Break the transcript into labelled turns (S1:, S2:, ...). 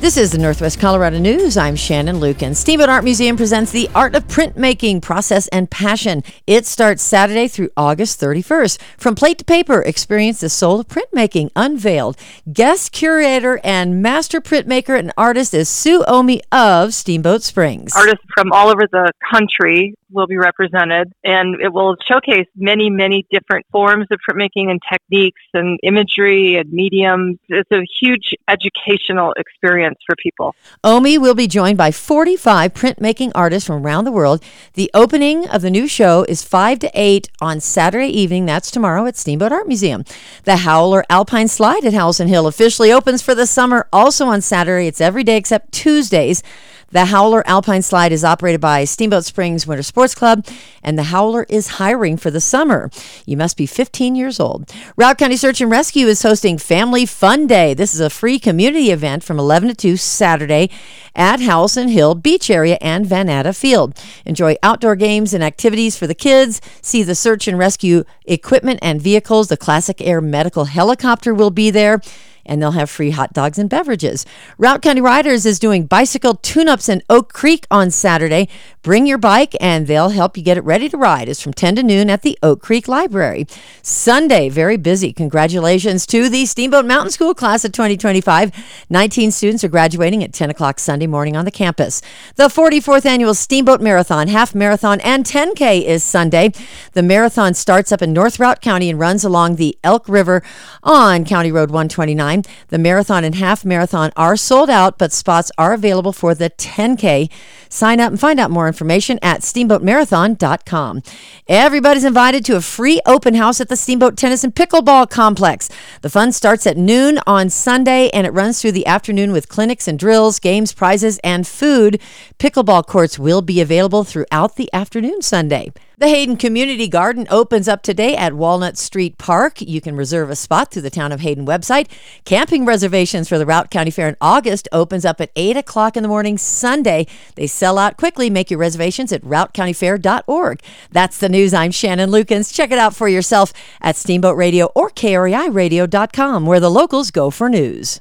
S1: This is the Northwest Colorado News. I'm Shannon Lucan. Steamboat Art Museum presents The Art of Printmaking, Process and Passion. It starts Saturday through August 31st. From plate to paper, experience the soul of printmaking unveiled. Guest curator and master printmaker and artist is Sue Omi of Steamboat Springs.
S2: Artists from all over the country will be represented, and it will showcase many, many different forms of printmaking and techniques and imagery and mediums. It's a huge educational experience for people.
S1: Omi will be joined by 45 printmaking artists from around the world. The opening of the new show is 5 to 8 on Saturday evening. That's tomorrow at Steamboat Art Museum. The Howler Alpine Slide at Howells Hill officially opens for the summer, also on Saturday. It's every day except Tuesdays. The Howler Alpine Slide is operated by Steamboat Springs Winter Sports Club, and the Howler is hiring for the summer. You must be 15 years old. Routt County Search and Rescue is hosting Family Fun Day. This is a free community event from 11 to 2 Saturday at Howells Hill Beach Area and Van Natta Field. Enjoy outdoor games and activities for the kids. See the search and rescue equipment and vehicles. The Classic Air Medical Helicopter will be there, and they'll have free hot dogs and beverages. Routt County Riders is doing bicycle tune-ups in Oak Creek on Saturday. Bring your bike, and they'll help you get it ready to ride. It's from 10 to noon at the Oak Creek Library. Sunday, very busy. Congratulations to the Steamboat Mountain School class of 2025. 19 students are graduating at 10 o'clock Sunday morning on the campus. The 44th Annual Steamboat Marathon, Half Marathon, and 10K is Sunday. The marathon starts up in North Routt County and runs along the Elk River on County Road 129. The marathon and half marathon are sold out, but spots are available for the 10K. Sign up and find out more information at steamboatmarathon.com. Everybody's invited to a free open house at the Steamboat Tennis and Pickleball Complex. The fun starts at noon on Sunday, and it runs through the afternoon with clinics and drills, games, prizes, and food. Pickleball courts will be available throughout the afternoon Sunday. The Hayden Community Garden opens up today at Walnut Street Park. You can reserve a spot through the Town of Hayden website. Camping reservations for the Routt County Fair in August opens up at 8 o'clock in the morning Sunday. They sell out quickly. Make your reservations at routtcountyfair.org. That's the news. I'm Shannon Lukens. Check it out for yourself at Steamboat Radio or KREIRadio.com, where the locals go for news.